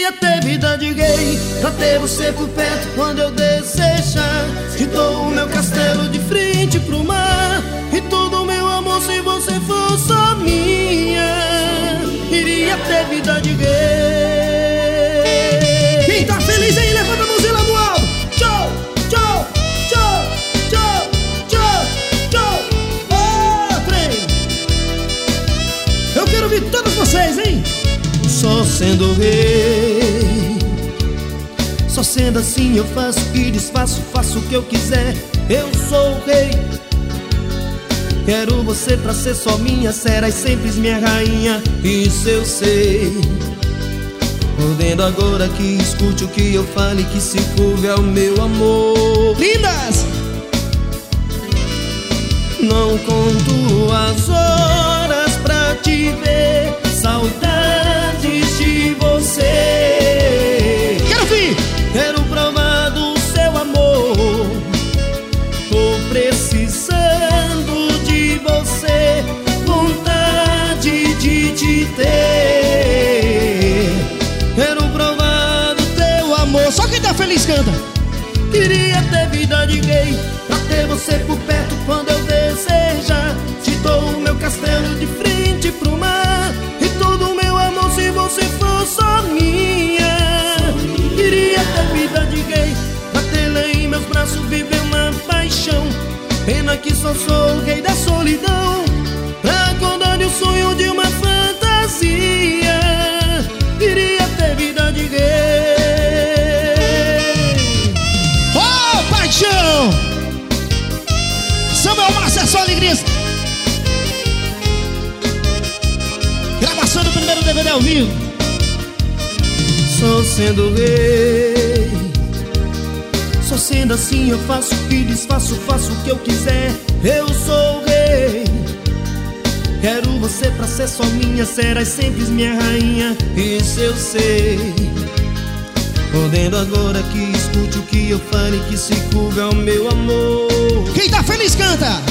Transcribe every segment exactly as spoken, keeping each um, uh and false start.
Queria ter vida de gay, pra ter você por perto quando eu desejar. Te dou o meu castelo de frente pro mar e todo o meu amor se você for só minha. Queria ter vida de gay. Quem tá feliz aí, levanta a mãozinha lá no alto. Tchau, tchau, tchau, tchau, tchau, tchau. Ô, trem. Eu quero ouvir todos vocês, hein? Só sendo rei, só sendo assim eu faço e desfaço, faço o que eu quiser, eu sou o rei. Quero você pra ser só minha, serás sempre minha rainha, isso eu sei. Ordeno agora que escute o que eu falo e que se curve ao meu amor. Lindas! Não conto as horas pra te ver, saudades de você. Quero vir! Quero provar do seu amor. Tô precisando de você, vontade de te ter. Quero provar do teu amor. Só quem tá feliz canta. Queria ter vida de gay, pra ter você por perto quando eu desejar. Te dou o meu castelo de frente pro mar e todo o meu amor se você for só minha. Queria ter vida de gay, pra tê-la em meus braços, viver uma paixão. Pena que só sou o rei da solidão, pra acordar o sonho de uma fantasia. Queria ter vida de gay. Oh, paixão! Samuel Márcio, é só alegria. Gravação do primeiro D V D ao vivo. Só sendo rei, só sendo assim eu faço o que desfaço, faço o que eu quiser, eu sou o rei. Quero você pra ser só minha, serás sempre minha rainha, isso eu sei. Ordeno agora que escute o que eu falo e que se curva ao meu amor. Quem tá feliz canta.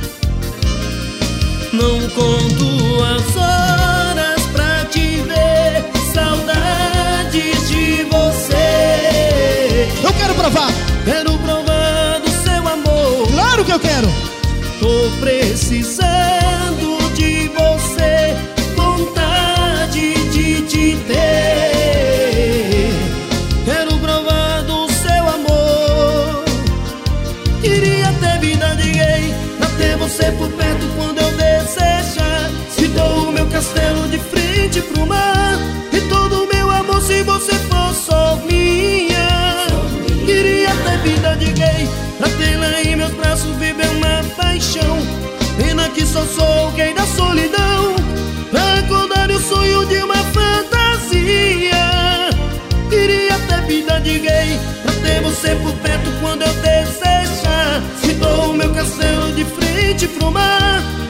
Não conto as horas pra te ver, saudades de você. Eu quero provar. Quero provar do seu amor. Claro que eu quero. Tô precisando de você, vontade de te ter. Quero provar do seu amor. Queria ter vida de gay, pra ter você por perto quando eu desejar. Se dou o meu castelo de frente pro mar e todo o meu amor se você for só minha. Queria ter vida de gay, pra tê-la em meus braços, viver uma paixão. Pena que só sou o rei da solidão, pra acordar o sonho de uma fantasia. Queria ter vida de gay, pra ter você por perto quando eu desejar. Se dou o meu castelo de frente pro mar